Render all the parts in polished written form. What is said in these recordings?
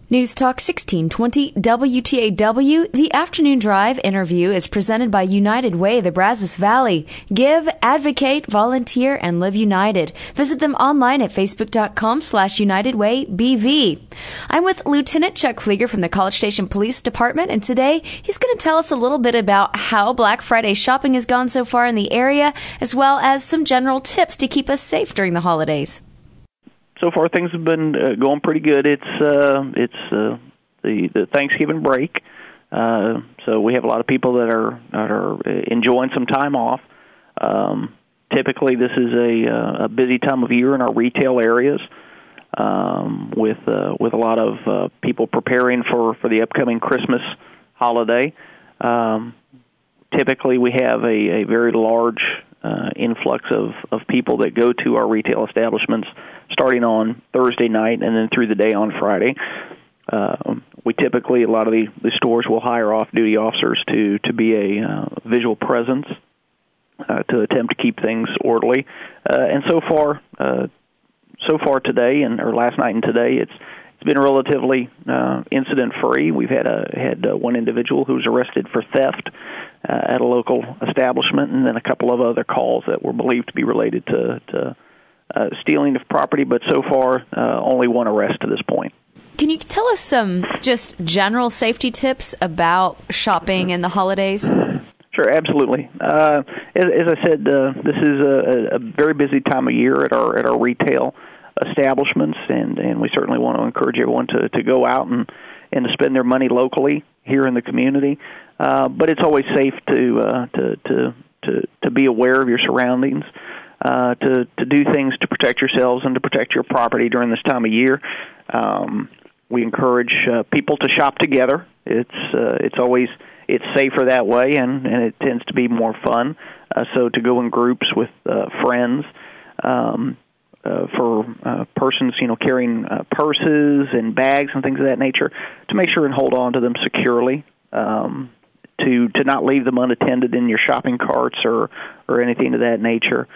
News Talk 1620 WTAW. The Afternoon Drive interview is presented by United Way, the Brazos Valley. Give, advocate, volunteer, and live united. Visit them online at facebook.com/UnitedWayBV. I'm with Lieutenant Chuck Flieger from the College Station Police Department, and today he's going to tell us a little bit about how Black Friday shopping has gone so far in the area, as well as some general tips to keep us safe during the holidays. So far, things have been going pretty good. It's the Thanksgiving break, so we have a lot of people that are enjoying some time off. Typically, this is a busy time of year in our retail areas, with a lot of people preparing for the upcoming Christmas holiday. Typically, we have a very large influx of people that go to our retail establishments starting on Thursday night and then through the day on Friday. We typically, a lot of the stores will hire off-duty officers to be a visual presence to attempt to keep things orderly. And so far today, or last night and today, it's been relatively incident-free. We've had one individual who was arrested for theft at a local establishment, and then a couple of other calls that were believed to be related to stealing of property, but so far only one arrest to this point. Can you tell us some just general safety tips about shopping in the holidays? Sure, absolutely. As I said, this is a very busy time of year at our retail establishments, and we certainly want to encourage everyone to go out and to spend their money locally here in the community. But it's always safe to be aware of your surroundings, to do things to protect yourselves and to protect your property during this time of year. We encourage people to shop together. It's safer that way, and it tends to be more fun. So to go in groups with friends. For persons, carrying purses and bags and things of that nature, to make sure and hold on to them securely, to not leave them unattended in your shopping carts or anything of that nature.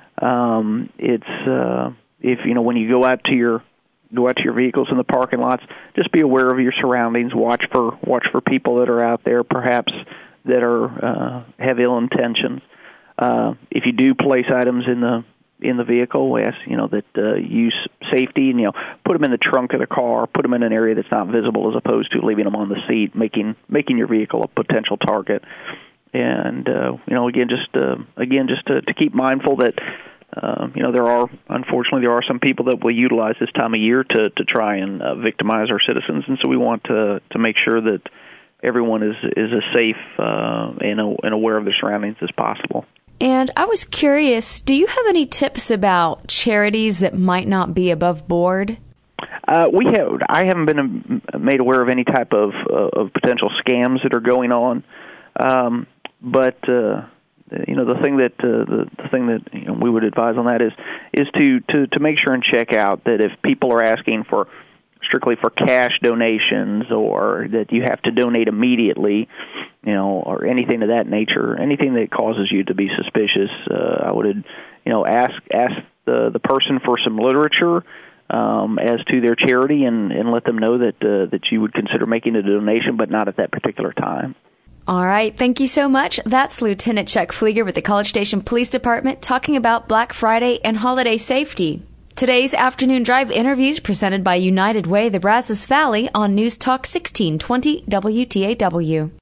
When you go out to your vehicles in the parking lots, just be aware of your surroundings. Watch for people that are out there, perhaps that have ill intentions. If you do place items in the vehicle, we ask that use safety and put them in the trunk of the car, put them in an area that's not visible, as opposed to leaving them on the seat, making your vehicle a potential target. And again, just to keep mindful that there are some people that will utilize this time of year to try and victimize our citizens, and so we want to make sure that everyone is as safe and aware of their surroundings as possible. And I was curious, do you have any tips about charities that might not be above board? I haven't been made aware of any type of potential scams that are going on. But the thing that we would advise on that is to make sure and check out that if people are asking strictly for cash donations, or that you have to donate immediately, or anything of that nature, anything that causes you to be suspicious, I would, ask the person for some literature as to their charity, and let them know that you would consider making a donation, but not at that particular time. All right. Thank you so much. That's Lieutenant Chuck Flieger with the College Station Police Department talking about Black Friday and holiday safety. Today's Afternoon Drive interviews presented by United Way, the Brazos Valley on News Talk 1620 WTAW.